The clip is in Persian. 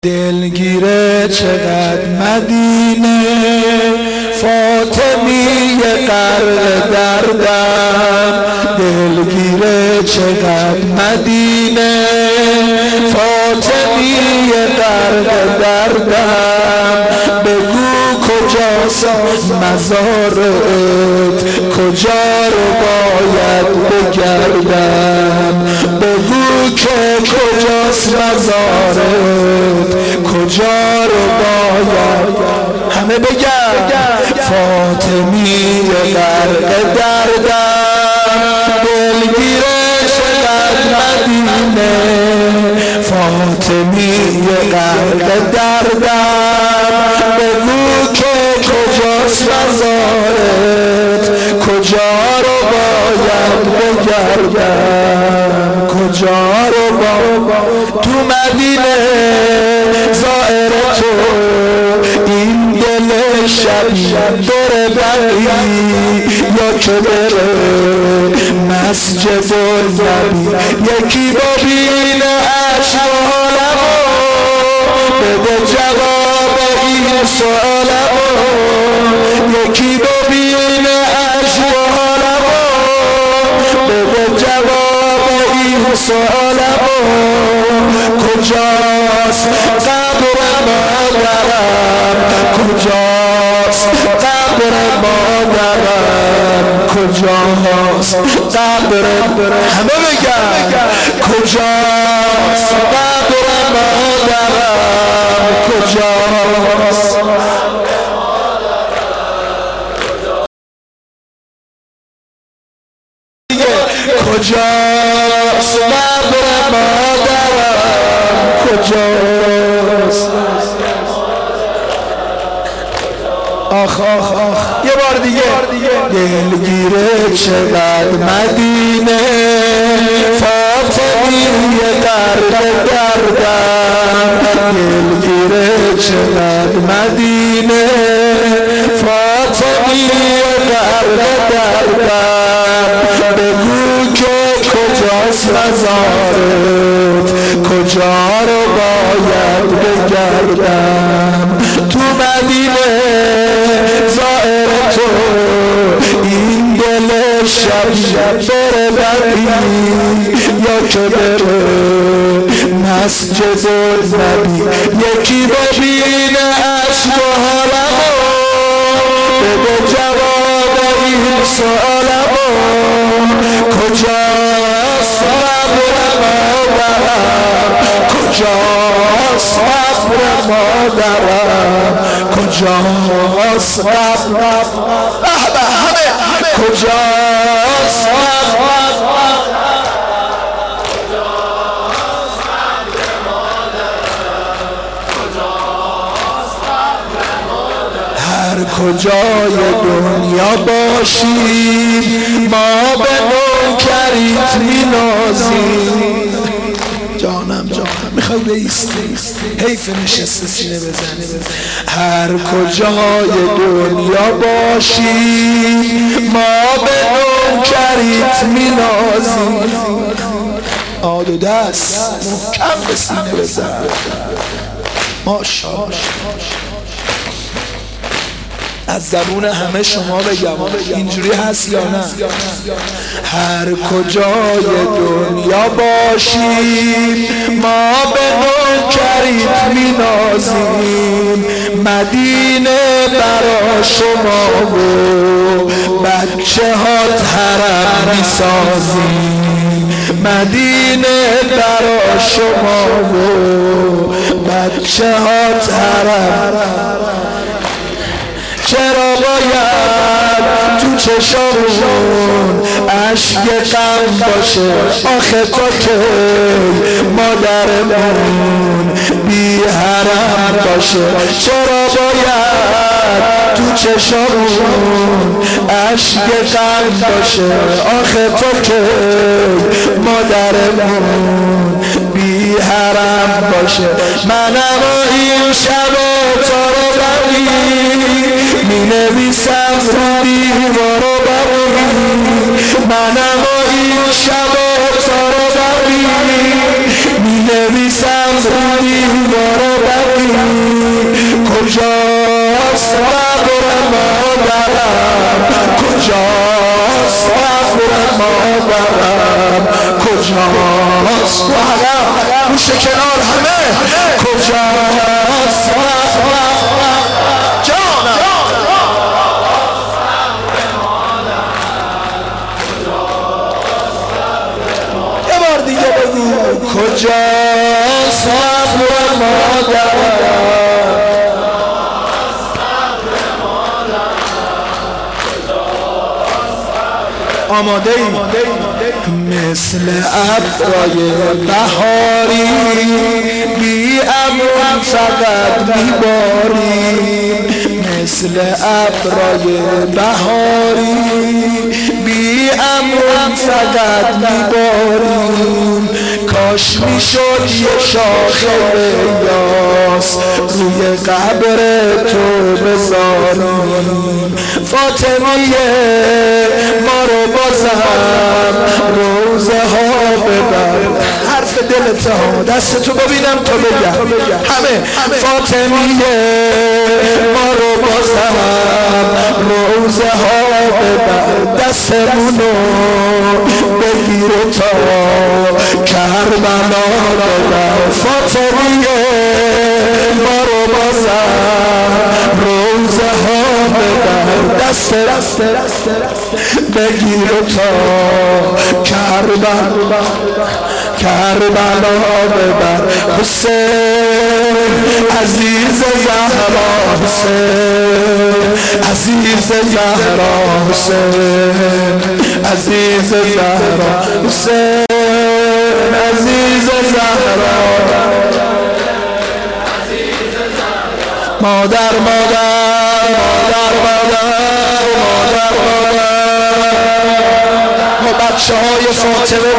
دلگیره چقدر مدینه فاطمی غرق دردم، دلگیره چقدر مدینه فاطمی غرق دردم. بگو کجاست مزارت، کجا رو باید بگردم؟ بگو که کجاست مزارت، کجا رو باید همه بگرد. فاطمی غرق دردم، دلگیره چقدر مدینه فاطمی غرق دردم. بگو که کجاست مزارت، کجا رو باید بگردم؟ کجا رو باید تو مدینه زائر تو این دل شبیه دور بقی یا که بره مسجد نبی یکی ببین اشوالمو بده جواب این سوالمو، یکی ببین اشوالمو بده جواب این سوالمو. کجاست قبر مادرم، کجاست قبر مادرم، کجاست قبر همه بگن کجاست قبر مادرم، کجاست کجاست قبر مادرم، کجاست؟ آخ آخ آخ یه بار دیگه. دلگیره چقدر مدینه فاطمی غرق دردم، دلگیره چقدر مدینه فاطمی غرق دردم. بگو که کجاست مزارت، کجا رو باید بگردم؟ تو مدینه زائر تو این دل شب بره بقی یا که بره مسجد نبی یکی ببین اشوالمو بده جواب این سوالمو. کجاست قبر مادرم، کجاست قبر مادرم، کجاست قبر کجاست هر کجای دنیا باشیم ما به نوکریت مینازیم. جانم میخوای بیستی، حیف نشسته سینه بزنی. هر کجای دنیا باشیم ما به نوکریت مینازیم. آد و دست محکم به سینه بزن. ماشاءالله از زبون همه شما بگم اینجوری هست یا نه؟ هر کجای دنیا باشیم ما به نوکریت مینازیم. مدینه برا شما و بچه هات حرم میسازیم. مدینه برا شما و بچه هات حرم. چرا باید تو چشامون اشک غم باشه؟ آخه تو که مادرمون بی حرم باشه. چرا باید تو چشامون اشک غم باشه؟ آخه تو که مادرمون بی حرم باشه. منم این شب تا رو می نویسم رو دیوار و بقی، منم این شب تا رو بقی می نویسم صبر دیوار بقی کجاست قبر مادرم کجاست قبر مادرم کجاست گوش کنار همه کجاست جانم یه بار دیگه بگو کجاست قبر مادرم آماده ای مثل ابرای بهاری بی امون فقط میباریم مثل ابرای بهاری بی امون فقط میباریم کاش میشد یه شاخه یاس روی قبر تو بذاریم فاطمیه ما رو بازم روزه ها ببر حرف دلت ها دست تو ببینم تو بگم همه فاطمیه ما رو بازم روزه ها ببر دستمونو بگیر تا کربلا ببر فاطمیه ما رو بازم روزه ها ببر دست بگیر تا کربلا ببر حسین عزیز زهرا حسین عزیز زهرا حسین عزیز زهرا حسین عزیز زهرا مادر بچه های فاطمه